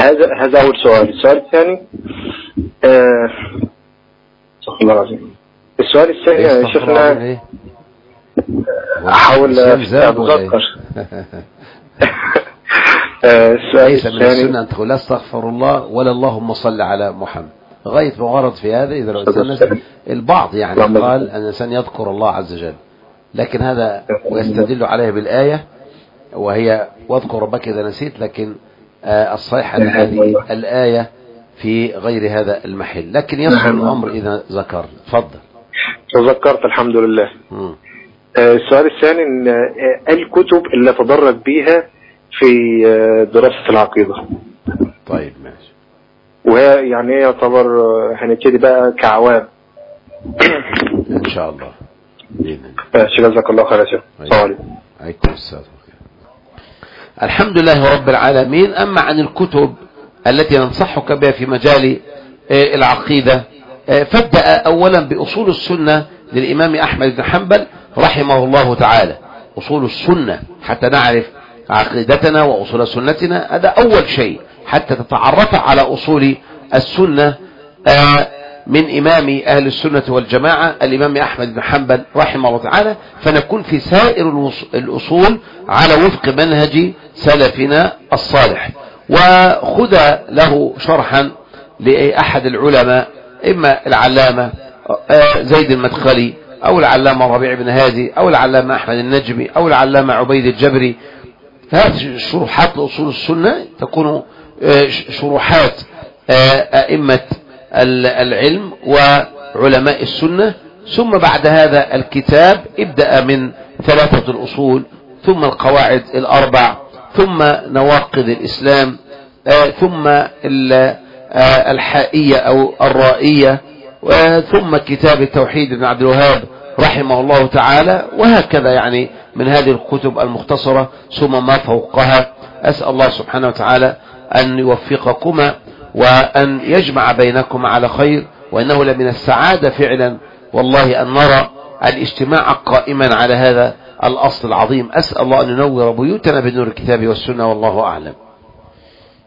هذا أول سؤال. السؤال الثاني استغفر الله العظيم. السؤال الثاني يا شيخنا أحاول أتذكر. ليس من السنة أن تقول لا استغفر الله ولا اللهم صل على محمد غاية ما ورد في هذا. إذا لو البعض يعني قال أن الإنسان يذكر الله عز وجل، لكن هذا ويستدل عليه بالآية وهي واذكر ربك إذا نسيت، لكن الصحيح أن هذه الآية في غير هذا المحل، لكن يصل الأمر إذا ذكر. تفضل. تذكرت الحمد لله. السؤال الثاني إن الكتب اللي تدرج بيها في دراسة العقيدة. طيب ماشي. وهي يعني يعتبر هنبتدي بقى كعوام إن شاء الله. جزاك الله خير يا شيخ. السلام عليكم. عليكم السلام. الحمد لله رب العالمين. أما عن الكتب التي ننصحك بها في مجال العقيدة، فابدأ أولا بأصول السنة للإمام أحمد بن حنبل رحمه الله تعالى. أصول السنة حتى نعرف عقيدتنا وأصول سنتنا، هذا أول شيء حتى تتعرف على أصول السنة من إمام أهل السنة والجماعة الإمام أحمد بن حنبل رحمه الله تعالى، فنكون في سائر الأصول على وفق منهج سلفنا الصالح. وخذ له شرحا لأحد العلماء، إما العلامة زيد المدخلي أو العلامة ربيع بن هادي أو العلامة أحمد النجمي أو العلامة عبيد الجبري. هذه الشروحات لأصول السنة تكون شروحات أئمة العلم وعلماء السنة. ثم بعد هذا الكتاب ابدأ من ثلاثة الأصول، ثم القواعد الأربع، ثم نواقض الإسلام، ثم الحائية أو الرائية، ثم كتاب التوحيد ابن عبد الوهاب رحمه الله تعالى، وهكذا يعني من هذه الكتب المختصرة ثم ما فوقها. أسأل الله سبحانه وتعالى أن يوفقكما وأن يجمع بينكم على خير، وإنه لمن السعادة فعلا والله أن نرى الاجتماع قائما على هذا الأصل العظيم. أسأل الله أن ينور بيوتنا بنور الكتاب والسنة، والله أعلم.